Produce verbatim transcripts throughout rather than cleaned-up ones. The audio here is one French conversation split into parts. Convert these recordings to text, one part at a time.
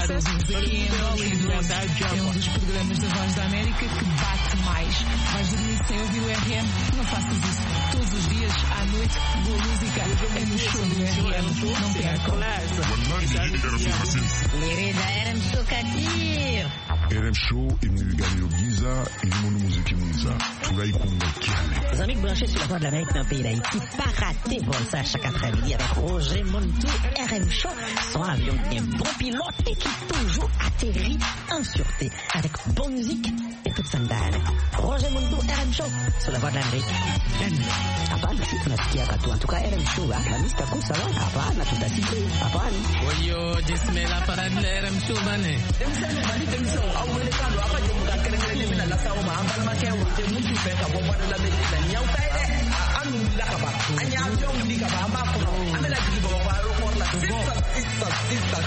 ouvidos aqui em Hollywood. É um dos programas da Voz da América que bate mais. Vais dormir sem ouvir o R M? Não faças isso. Todos os dias, à noite, boa música é no show do R M. Não percam. Querida, R M Show katir. R M Show imnigani Giza et le monde musique Giza. Tulai Kunga Kiale. Les amis branchés sur la Voix de l'Amérique dans le pays d'Haïti, pas rater vol ça chaque après-midi avec Roger Montou, R M Show, son avion qui est bon pilote et qui toujours atterrit en sûreté avec bonne musique et toute sandale. Roger Montou, R M Show, sur la Voix de l'Amérique. Hapana, si tunasikia watu. En tout cas, R M Show, la lista kusa wala. Hapana, tutasikia. Hapana. Oyo, jismela para de R M Show, bane. Demsano, bani demsano. Awele kando, apa jemu ka kerengele mina la sawo ma ambal ma kewa. Jemu tu fe ka bomba de la medina. Nyau tai de. Anu la ka ba. Anya avion di ka ba ma ko. Amela di ba ba ro ko la. Sista, sista, sista.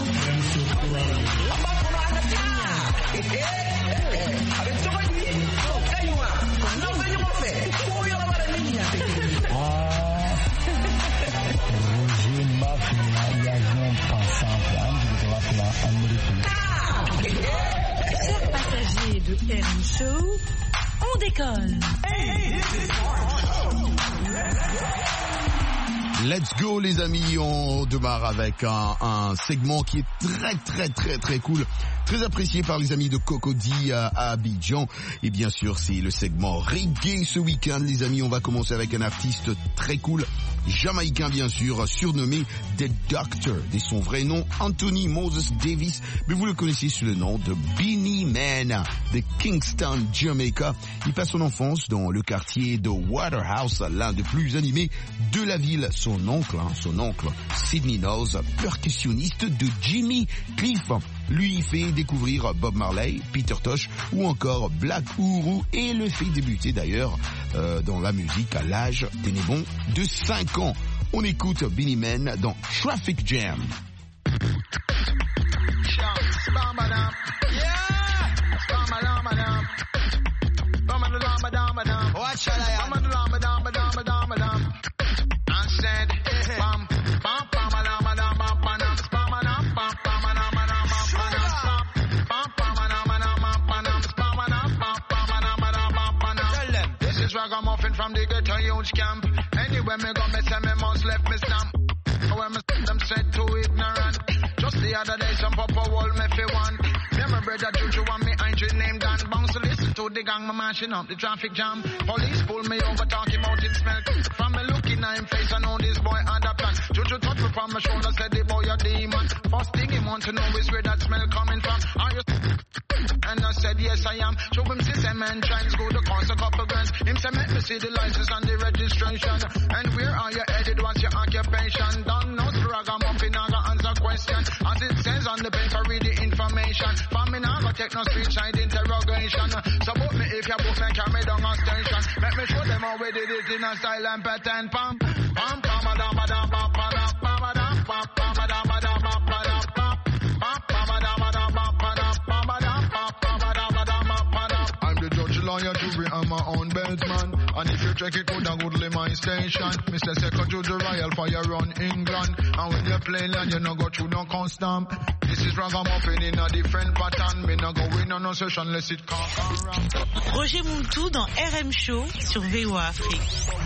Amba ko na ana tinya. Eh eh. Avec ça va dire. So kaiwa. Non venyo mo fe. Ko yo la bara niña. Roger Mafia, il y a un pensant plan, je vais te l'appeler américain. Chers passagers de R M Show, on décolle. Let's go les amis, on démarre avec un, un segment qui est très très très très cool, très apprécié par les amis de Cocody à, à Abidjan. Et bien sûr c'est le segment reggae ce week-end les amis. On va commencer avec un artiste très cool, jamaïcain bien sûr, surnommé The Doctor, et son vrai nom Anthony Moses Davis, mais vous le connaissez sous le nom de Beenie Man de Kingston, Jamaica. Il passe son enfance dans le quartier de Waterhouse, l'un des plus animés de la ville. Son oncle, hein, son oncle Sidney Knowles, percussionniste de Jimmy Cliff, lui fait découvrir Bob Marley, Peter Tosh ou encore Black Uhuru et le fait débuter d'ailleurs euh, dans la musique à l'âge ténébon de cinq ans. On écoute Beenie Man dans Traffic Jam. Ragamuffin from the ghetto huge camp. Anywhere me go, me say me must left me stamp. When me them said too ignorant. Just the other day some papa wall me fi one. Yeah, my brother Juju and me Andrew named Dan. Bounce to listen to the gang, me mashing up the traffic jam. Police pull me over, talking about it smell. From me looking at him face, I know this boy had a plan. Juju touch me from my shoulder, said the boy a demon. First thing he want to know is where that smell coming from. Are you? And I said yes I am. Show him system and trends go to cost a couple grand. Him say make me see the license and the registration. And where are you headed? What's your occupation? Don't know ragamuffin, I got answer question. As it says on the paper, read the information. For me now, I take no street side interrogation. So book me if you book me, carry down a station. Make me show them how we did it in a style and pattern. Pam, pam, pam, pam, pam, pam, pam, pam, pam, pam, pam, pam, lawyer, jury, I'm my own beltman. And if you check it, could a goodly my station. Mister Second Judge Royal Fire on England. And when you play land, you no go through no custom. This is ragamuffin in a different pattern. Me no go in on no session unless it can't come around. Roger Montou dans R M Show sur V O A Afrique.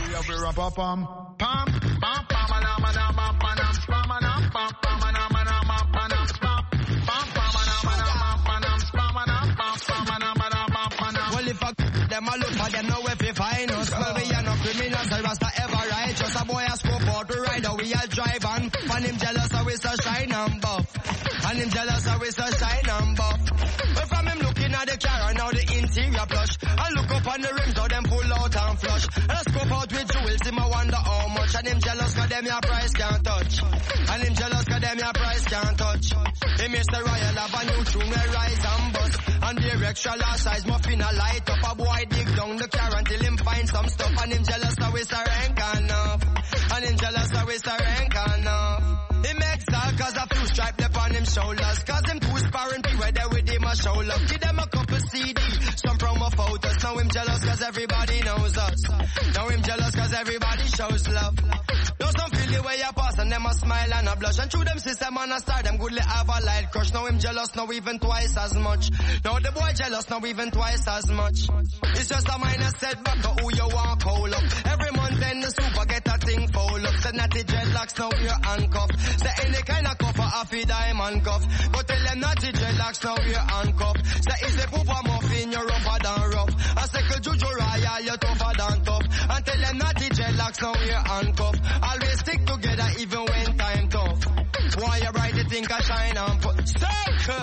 Them a look for them know if you find us. Well, we are no criminals, the rasta ever righteous. A boy a scope out to ride, we a drive on. And him jealous, so we so shine and buff. And him jealous, so we so shine and buff. But from him looking at the car, now the interior plush. I look up on the rims, how them pull out and flush. And I scope out with jewels, him I wonder how much. And him jealous, cause them your price can't touch. And him jealous, cause them your price can't touch. He Mister Royal have a new tune, we rise and bust. And the extra large size muffin a light up. A boy dig down the car until him find some stuff. And him jealous so it's a rank enough. And him jealous so it's a rank enough. He makes that cause a few stripe left on him shoulders. Cause him too sparring be where they with him a show love. Give them a couple C D, some promo photos. Now him jealous cause everybody knows us. Now him jealous cause everybody shows love. Know some feel the way you pass and them a smile and a blush. And through them system on a star, them goodly have a light crush. Now him jealous, now even twice as much. Now the boy jealous, now even twice as much. It's just a minor setback of who you want call up. Every month then the super get a thing fold up. Say natty dreadlocks, now we're handcuffed. Say any kind of cuff, a happy diamond cuff. But tell them natty dreadlocks, now we're handcuffed. Say is the poop a muffin, you're rougher than rough. I say could Juju Royal, you're tougher than tough. And tell them natty dreadlocks, now we're handcuffed. Always stick together even when time tough. Why you bright, you think I shine and put circle.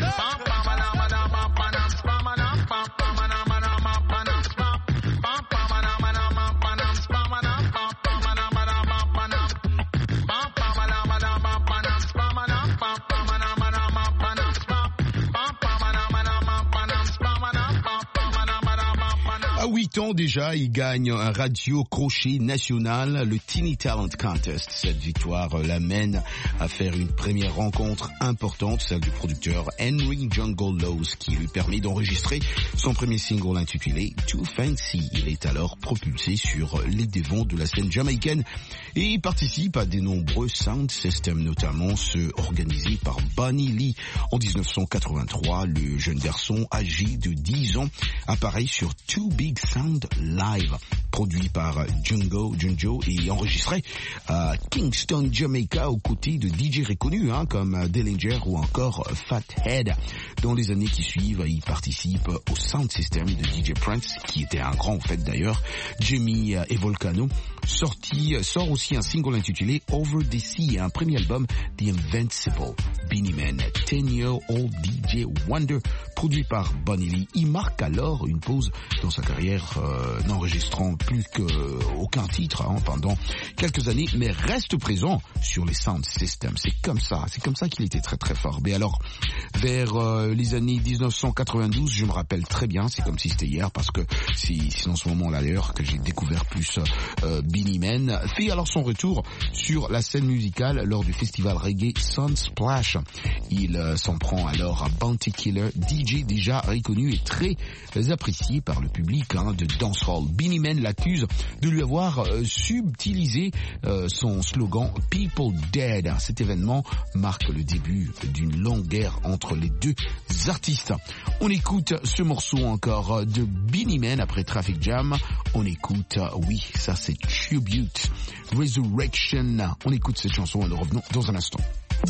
À huit ans déjà, il gagne un radio crochet national, le Teeny Talent Contest. Cette victoire l'amène à faire une première rencontre importante, celle du producteur Henry Jungle Laws, qui lui permet d'enregistrer son premier single intitulé Too Fancy. Il est alors propulsé sur les devants de la scène jamaïcaine et il participe à de nombreux sound systems, notamment ceux organisés par Bunny Lee. En dix-neuf cent quatre-vingt-trois, le jeune garçon âgé de dix ans apparaît sur Too Big Sound Live, produit par Jungo Junjo et enregistré à Kingston, Jamaica, aux côtés de D J reconnus hein, comme Dillinger ou encore Fathead. Dans les années qui suivent, il participe au sound system de D J Prince, qui était un grand en fait d'ailleurs, Jimmy et Volcano. Sorti, sort aussi un single intitulé Over the Sea, un premier album The Invincible. Beenie Man, ten-year-old D J Wonder, produit par Bunny Lee. Il marque alors une pause dans sa carrière, euh, n'enregistrant plus qu'aucun titre hein, pendant quelques années, mais reste présent sur les sound systems. C'est comme ça, c'est comme ça qu'il était très très fort. Mais alors, vers euh, les années dix-neuf cent quatre-vingt-douze, je me rappelle très bien, c'est comme si c'était hier, parce que c'est, c'est dans ce moment-là d'ailleurs que j'ai découvert plus euh, Beenie Man, fait alors son retour sur la scène musicale lors du festival reggae Sunsplash. Il euh, s'en prend alors à Bounty Killer, D J déjà reconnu et très apprécié par le public hein, de dancehall. Beenie Man l'accuse de lui avoir euh, subtilisé euh, son slogan People Dead. Cet événement marque le début d'une longue guerre entre les deux artistes. On écoute ce morceau encore de Beenie Man après Traffic Jam. On écoute, euh, oui, ça c'est Tribute Resurrection. On écoute cette chanson et nous revenons dans un instant.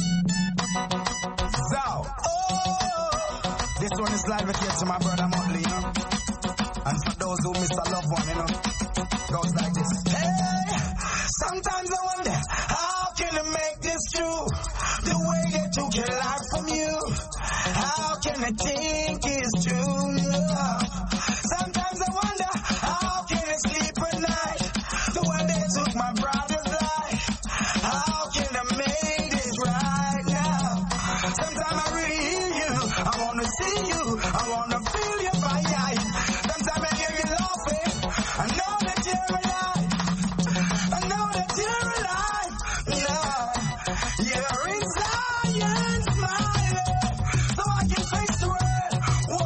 So, oh, this one is dedicated to my brother Motley, you know, and for those who miss a loved one, you know, goes like this. Hey, sometimes I wonder, how can I make this true? The way they took your life from you, how can I think it's true? Sometimes I wonder, how can I sleep at night? The way they took my brother's life, how can I make this right now? Sometimes I really hear you, I wanna see you, I wanna feel your fire. Sometimes I hear you laughing, I know that you're alive, I know that you're alive, yeah, you're inside, you're smiling, so I can face the world,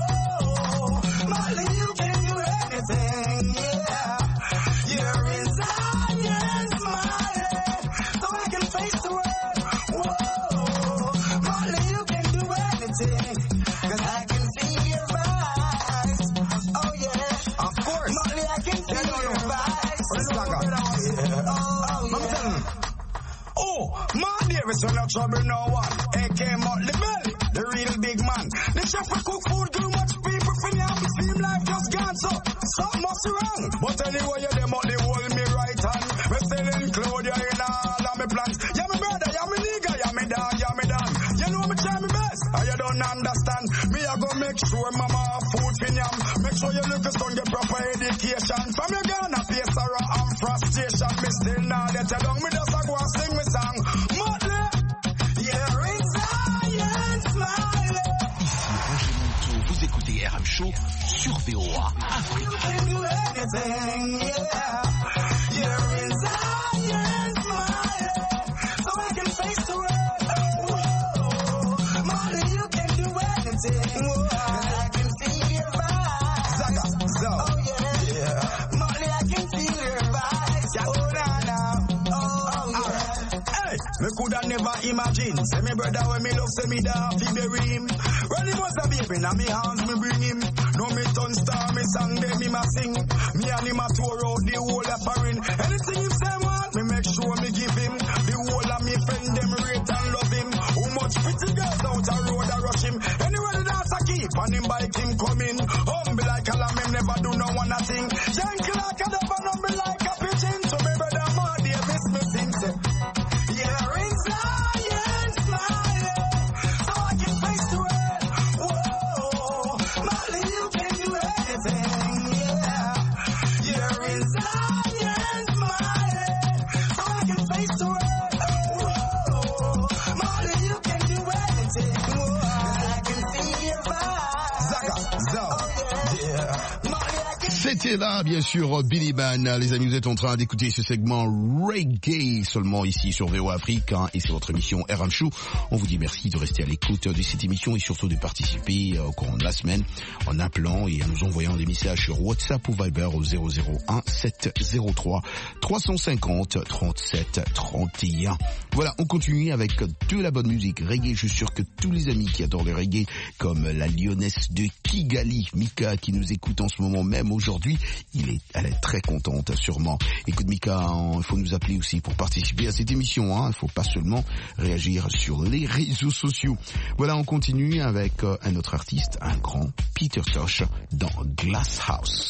whoa, Molly, you can do anything, yeah, you're inside, you're smiling, so I can face the world, whoa, Molly, you can do anything, cause I can see your eyes, oh yeah, of course, Molly, I can see your eyes, yeah, oh yeah. Oh, my Davis, when no trouble, no one. A K Motley Belly, the real big man. The chef will cook food, too much people for me. I'm seem life just gone, so something must be wrong. But anyway, you them Motley hold me right hand. We're selling Claudia in all of my plans. Yeah, my brother, yeah, my nigga, yeah, me dog, yeah, me dog. You know me try my best, and you don't understand. Me, I go make sure mama have food for yam. Make sure you look son get proper education. From your Ghana, face around and frustration. Me still now let you down. Me just a go and sing me song. Motley, you're inside, you're smiling. Ici Roger Monteau, vous écoutez R M Show sur V O A Afrique. You can do anything, yeah. You're inside, you're smiling, so I can face the world. Whoa, Molly, you can do anything. anything. Whoa, I can feel your vibes. Zaga, zo. Oh yeah, yeah. Molly, I can feel your vibes. Oh na na, oh yeah. Hey, me coulda never imagine. Say me brother when me love, say me da fi bury him. When he was a baby, now me hands me bring him. No me turn star, me sang them me ma sing. Me and him a tour out the whole of foreign. Anything him say man, me make sure me give him. The whole of me friend them rate and love him. How much pretty girls out a road a rush him. Anywhere the dance a keep and him bike him coming. Humble like a lamb, him never do no one a thing. Gentle like a dove and humble like a pigeon. So me brother Mark Davis me sing say, yeah, it's lion smiling, so I can face the world. Whoa, Molly, you can do anything, yeah. You're in Zion smiling, so I can face the world. Whoa, Molly, you can do anything. Whoa, I can see your vibe. Zaga, zo, oh, yeah. Molly, I can. C'était là, bien sûr, Billy Ban. Les amis, vous êtes en train d'écouter ce segment reggae seulement ici sur V O Afrique, hein, et c'est votre émission R M Show. On vous dit merci de rester à l'écoute de cette émission et surtout de participer au courant de la semaine en appelant et en nous envoyant des messages sur WhatsApp ou Viber au zéro zéro un sept zéro trois trois cent cinquante trente-sept trente et un. Voilà, on continue avec de la bonne musique reggae. Je suis sûr que tous les amis qui adorent le reggae, comme la lyonnaise de Kigali, Mika, qui nous écoute en ce moment même aujourd'hui, il est, elle est très contente sûrement. Écoute Mika, il faut nous appeler aussi pour participer à cette émission. Hein. Il ne faut pas seulement réagir sur les réseaux sociaux. Voilà, on continue avec euh, un autre artiste, un grand Peter Tosh dans Glass House.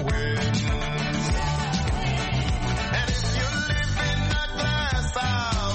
And if you live in a glass house,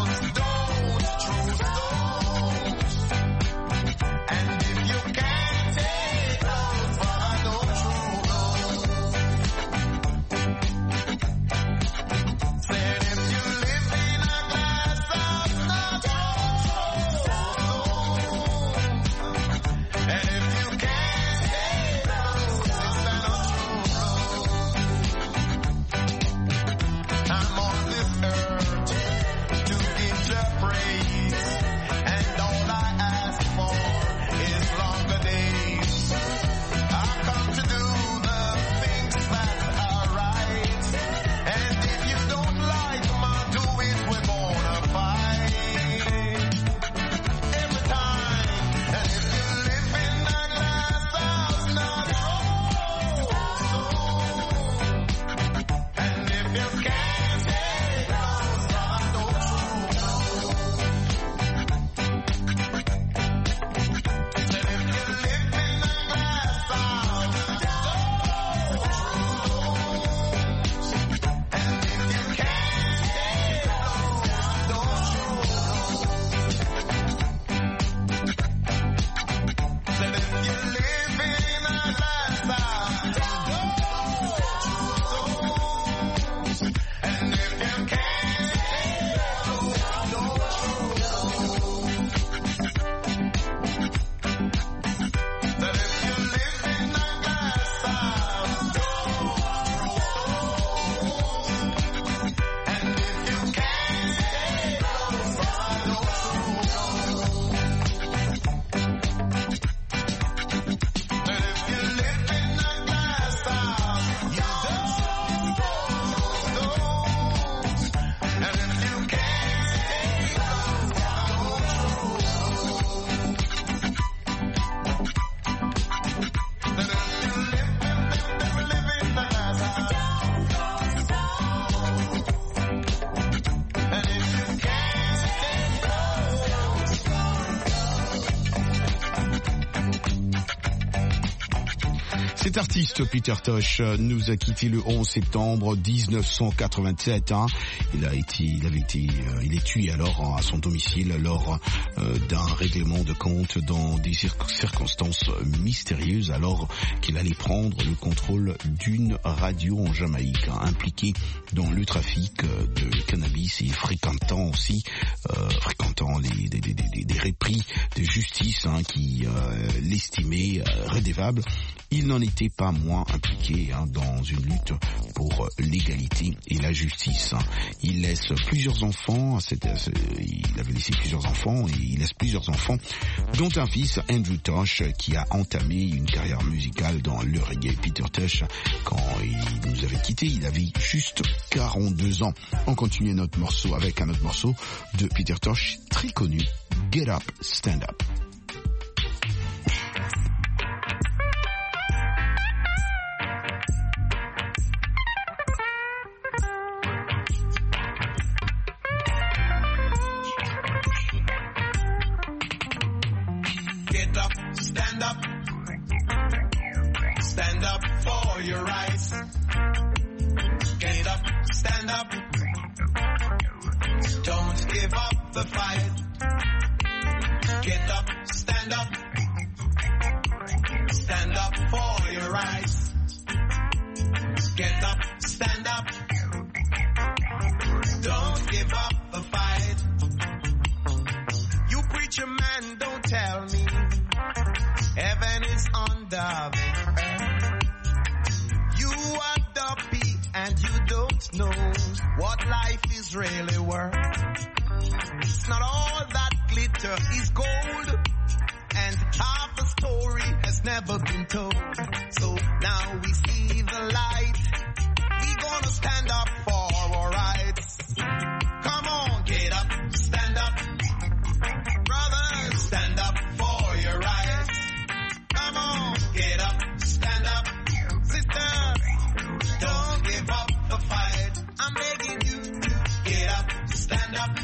Cet artiste, Peter Tosh, nous a quitté le onze septembre dix-neuf cent quatre-vingt-sept. Hein. Il a été, il avait été, euh, il est tué alors à son domicile lors euh, d'un règlement de compte dans des cir- circonstances mystérieuses, alors qu'il allait prendre le contrôle d'une radio en Jamaïque, hein, impliquée dans le trafic de cannabis et fréquentant aussi, euh, fréquentant les, des, des, des, des répris de justice hein, qui euh, l'estimaient euh, redevable. Il n'en était pas moins impliqué hein, dans une lutte pour l'égalité et la justice. Hein. Il laisse plusieurs enfants, c'était, il avait laissé plusieurs enfants et il laisse plusieurs enfants, dont un fils, Andrew Tosh, qui a entamé une carrière musicale dans le reggae. Peter Tosh, quand il nous avait quittés, il avait juste quarante-deux ans. On continue notre morceau avec un autre morceau de Peter Tosh, très connu, Get Up, Stand Up. Stand up, stand up for your rights. Get up, stand up. Don't give up the fight. Get up, stand up. Stand up for your rights. Get up, stand up. Don't give up the fight. You preacher man, don't tell me heaven is under the earth. You are dopey and you don't know what life is really worth. It's not all that glitter is gold, and half the story has never been told. So now we see the light. We gonna stand up for our rights. Come on, get up, stand up. Brothers, stand up for your rights. Come on, get up, stand up. Sisters, don't give up the fight. I'm begging you to get up, stand up.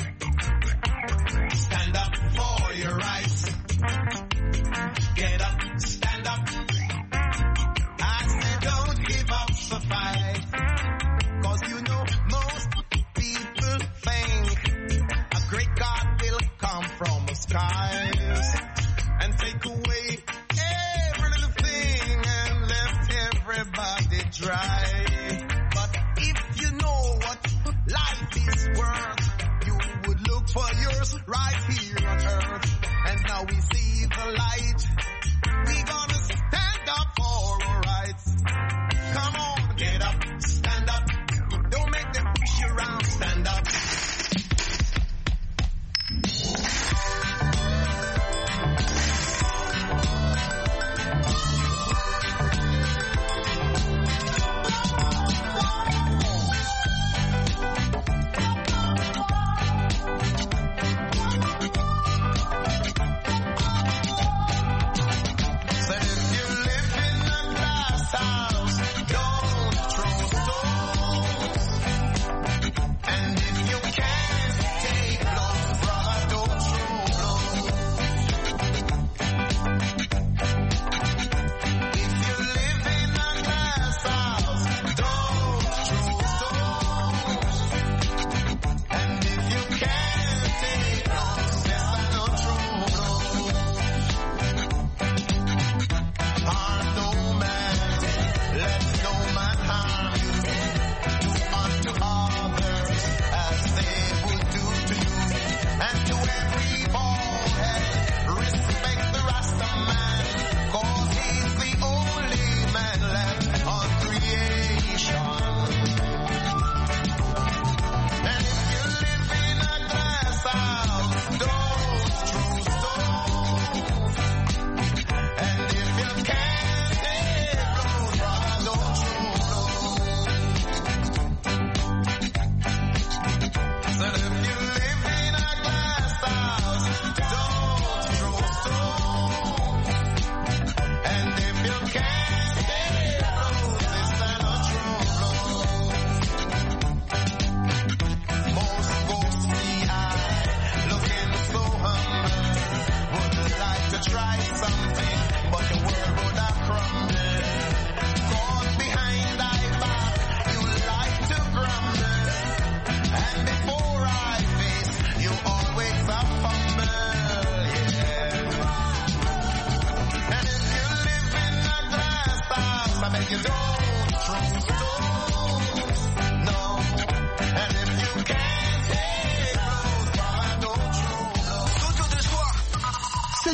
Stand up for your rights. Get up, stand up. I said don't give up the fight. Cause you know most people think a great God will come from the skies and take away every little thing and left everybody dry. But if you know what life is worth, you would look for yours right here on earth. And now we see the light. We gonna stand up for our rights. Come on, get up, stand up. Don't make them push you around, stand up. And if you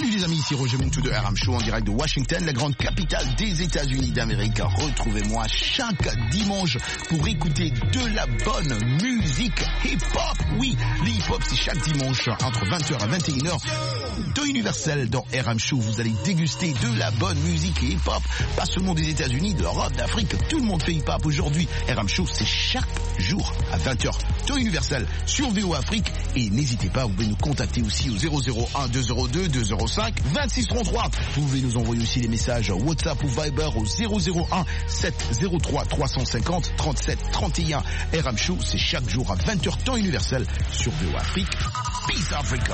Salut les amis, ici Roger Montou de R M Show en direct de Washington, la grande capitale des États-Unis d'Amérique. Retrouvez-moi chaque dimanche pour écouter de la bonne musique hip-hop. Oui, le hip-hop c'est chaque dimanche entre vingt heures à vingt et une heures. De Universel dans R M Show, vous allez déguster de la bonne musique hip-hop. Pas seulement des États-Unis, de l'Europe, d'Afrique, tout le monde fait hip-hop aujourd'hui. R M Show c'est chaque jour à vingt heures. De Universel sur V O Afrique. Et n'hésitez pas, vous pouvez nous contacter aussi au zéro zéro un deux zéro deux deux zéro cinq vingt-six trente-trois. Vous pouvez nous envoyer aussi des messages WhatsApp ou Viber au zéro zéro un sept zéro trois trois cent cinquante trente-sept trente et un. R M Show, c'est chaque jour à vingt heures temps universel sur V O Afrique. Peace Africa.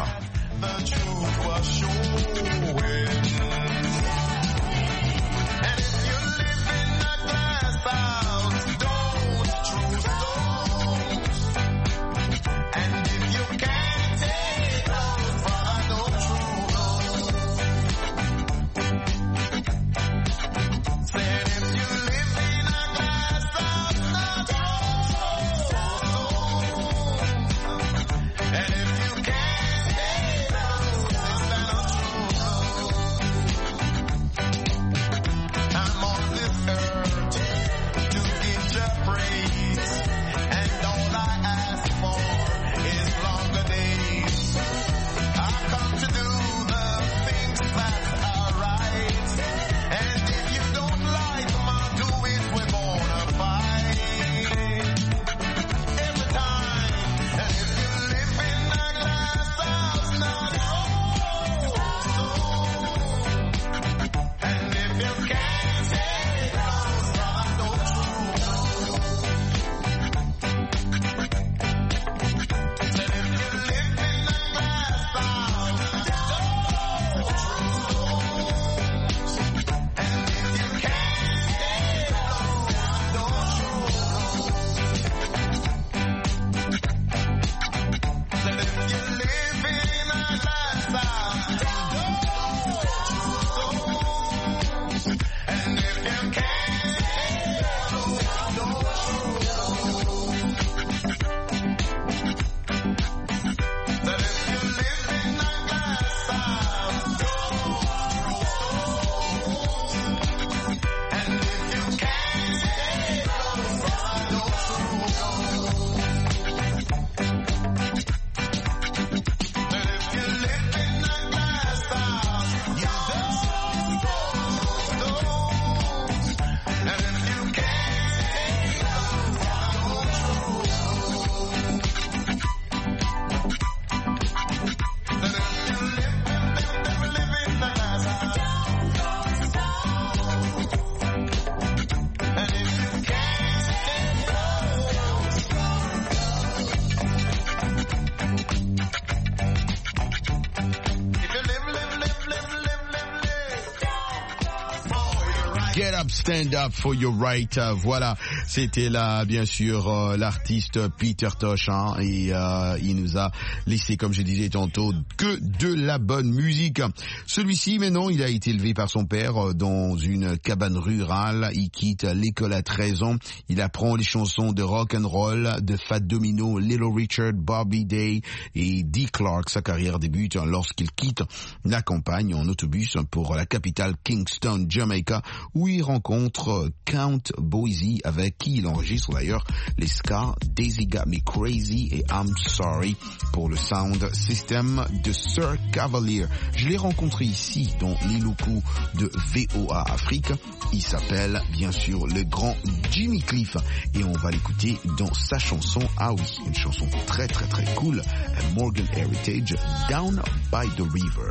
Get up, stand up for your right. Euh, voilà, c'était là, bien sûr, euh, l'artiste Peter Tosh, hein, et euh, il nous a laissé, comme je disais tantôt, que de la bonne musique. Celui-ci, maintenant, il a été élevé par son père euh, dans une cabane rurale. Il quitte l'école à treize ans. Il apprend les chansons de rock and roll de Fat Domino, Little Richard, Bobby Day et Dee Clark. Sa carrière débute lorsqu'il quitte la campagne en autobus pour la capitale Kingston, Jamaica, où il rencontre Count Boise, avec qui il enregistre d'ailleurs les ska Daisy Got Me Crazy et I'm Sorry pour le sound system de Sir Cavalier. Je l'ai rencontré ici dans les locaux de V O A Afrique. Il s'appelle bien sûr le grand Jimmy Cliff et on va l'écouter dans sa chanson, ah oui, une chanson très très très cool, Morgan Heritage, Down by the River.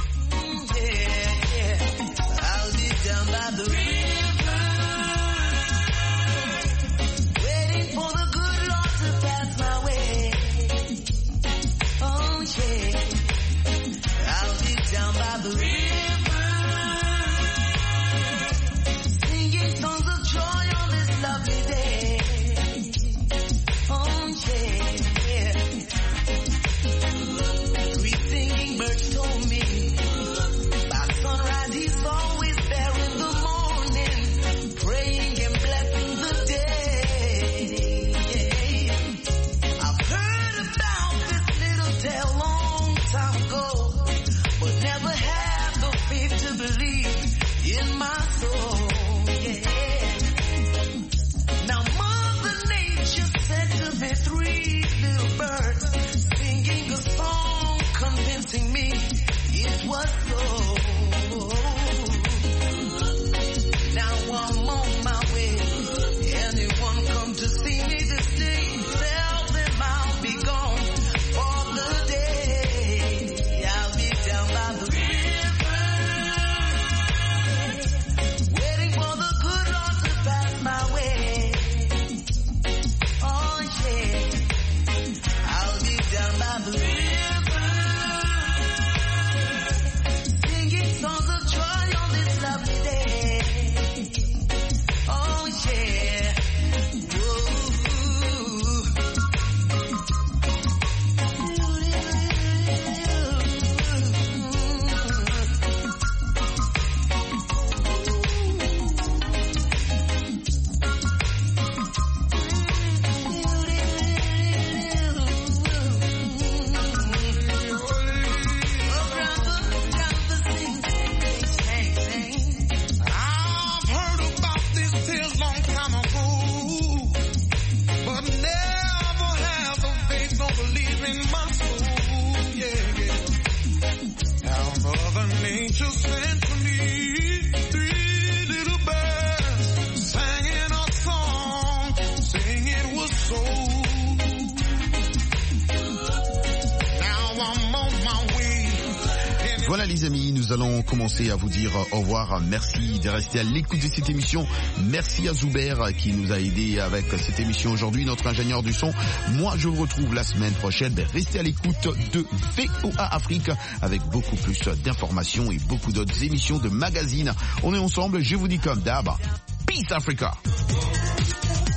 Down by the river, waiting for the good Lord to pass my way. Oh yeah, I'll be down by the river, singing songs of joy on this lovely day. Oh yeah, yeah. Sweet singing birds told me by sunrise he's always there in the morning. angel sent to me three little birds singing a song, saying it was so. Now I'm on my way. Voilà les amis, nous allons commencer à vous dire au revoir. Merci de rester à l'écoute de cette émission. Merci à Zuber qui nous a aidé avec cette émission aujourd'hui, notre ingénieur du son. Moi, je vous retrouve la semaine prochaine. Restez à l'écoute de V O A Afrique avec beaucoup plus d'informations et beaucoup d'autres émissions de magazines. On est ensemble, je vous dis comme d'hab, Peace Africa.